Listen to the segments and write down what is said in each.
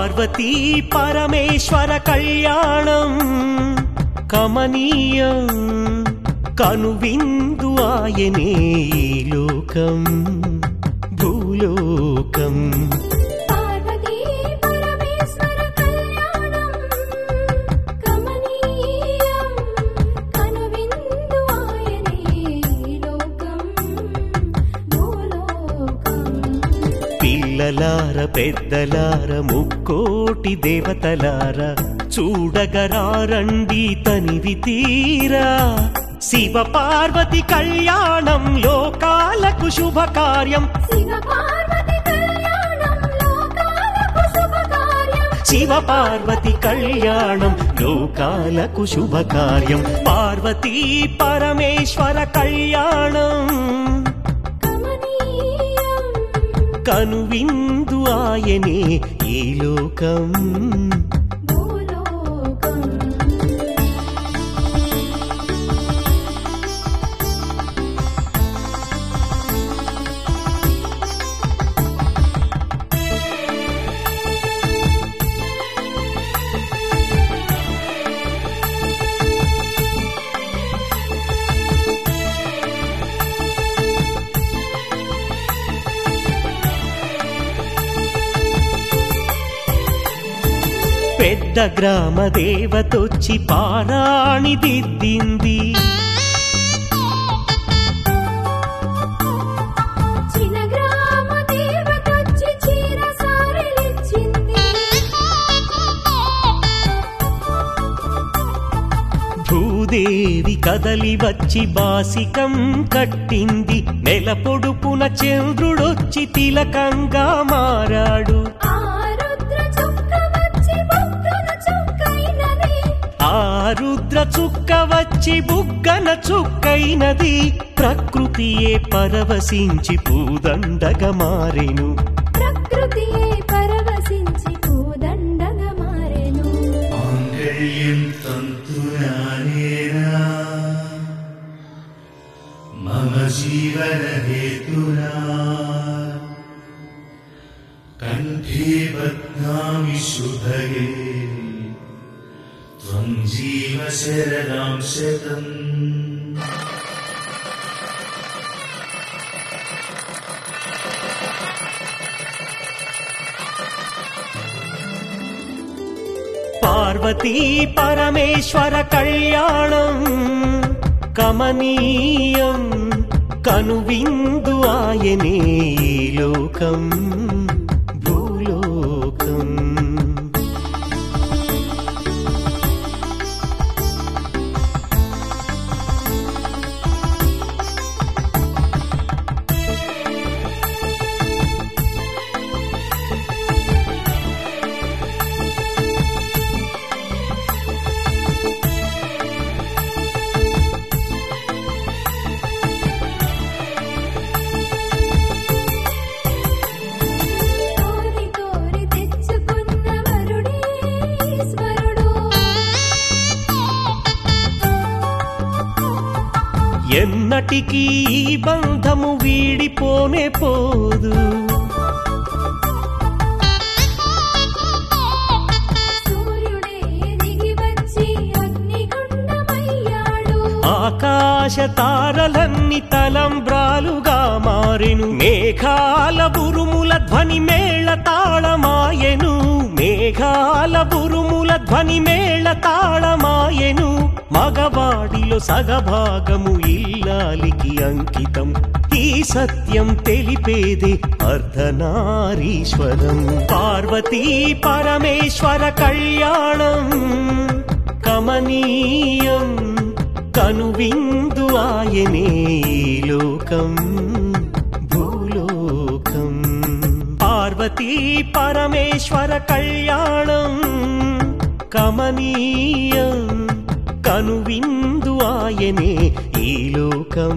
పార్వతీ పరమేశ్వర కళ్యాణం కమనీయం కనువిందు ఆయనే ఈ లోకం భూలోకం పార్వతీ పరమేశ్వర కళ్యాణం కమనీయం కనువిందు ఆయనే ఈ లోకం భూలోకం పిల్లలార పెద్దలార ముక్కోటి దేవతలార చూడగరారండి తనివి తీరా శివ పార్వతి కళ్యాణం లోకాలకు శుభకార్యం శివ పార్వతి కళ్యాణం లోకాలకు శుభకార్యం శివ పార్వతి కళ్యాణం లోకాలకు శుభకార్యం పార్వతీ పరమేశ్వర కళ్యాణం కమనీయం కనువిందు ఆయనే ఈ లోకం భూలోకం పెద్ద గ్రామ దేవతొచ్చి పారాణి దిద్దింది చిన్న గ్రామ దేవతొచ్చి చీర సారెలిచ్చింది భూదేవి కదలి వచ్చి బాసికం కట్టింది నెల పొడుపున చంద్రుడొచ్చి తిలకంగా మారాడు ఆ రుద్ర చుక్క వచ్చి బుగ్గన చుక్కైనది ఆ రుద్ర చుక్క వచ్చి బుగ్గన చుక్కైనది ప్రకృతియే పరవశించి పూదండగా మారెను ప్రకృతియే పరవశించి పూదండగా మారెను మాంగళ్యం తంతునానేనా మమ జీవన హేతునా కంఠే బధ్నామి శుభగే త్వం జీవ శరదాం శతం పార్వతీ పరమేశ్వర కళ్యాణం కమనీయం కనువిందు ఆయనే ఈ లోకం భూలోకం కోరి కోరి తెచ్చుకున్న వరుడే ఈశ్వరుడు ఎన్నటికీ ఈ బంధము వీడిపోనే పోదు సూర్యుడే దిగి వచ్చి అగ్నిగుండమయ్యాడు ఆకాశ తారలన్నీ తలంబ్రాలుగా మారెను మేఘాల బురుముల ధ్వని మేళ తాళమాయెను మేఘాల బురుముల ధ్వని మేళ తాళమాయెను మగవాడిలో సగభాగము ఇల్లాలికి అంకితం ఈ సత్యం తెలిపేదే అర్ధనారీశ్వరం పార్వతీ పరమేశ్వర కళ్యాణం కమనీయం కనువిందు ఆయనే ఈ లోకం భూలోకం పార్వతీ పరమేశ్వర కళ్యాణం కమనీయం కనువిందు ఆయనే ఈ లోకం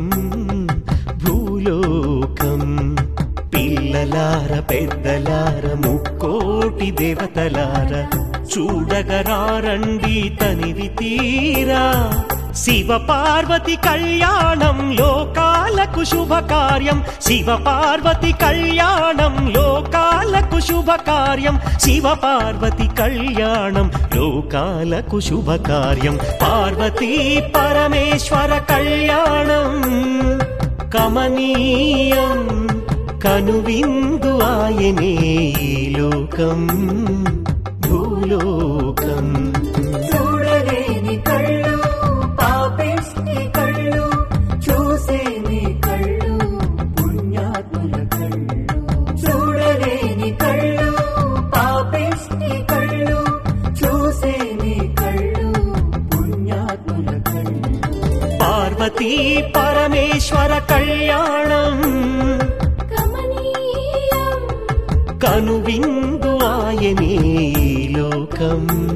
భూలోకం పిల్లలార పెద్దలార ముక్కోటి దేవతలార చూడగరారండి తనివి తీరా శివ పార్వతి కళ్యాణం లోకాలకు శుభకార్యం శివ పార్వతి కళ్యాణం లోకాలకు శుభకార్యం శివ పార్వతి కళ్యాణం లోకాలకు శుభకార్యం పార్వతీ పరమేశ్వర కళ్యాణం కమనీయం కనువిందు ఆయనే ఈ లోకం భూలోకం చూడలేని కళ్ళు పాపిష్టి కళ్ళు చూసేని కళ్ళు పుణ్యాత్ముల కళ్ళు చూడలేని కళ్ళు పాపిష్టి కళ్ళు చూసేని కళ్ళు పుణ్యాత్ముల కళ్ళు పార్వతీ పరమేశ్వర కళ్యాణం కమనీయం కనువిందు ఆయనే ఈ లోకం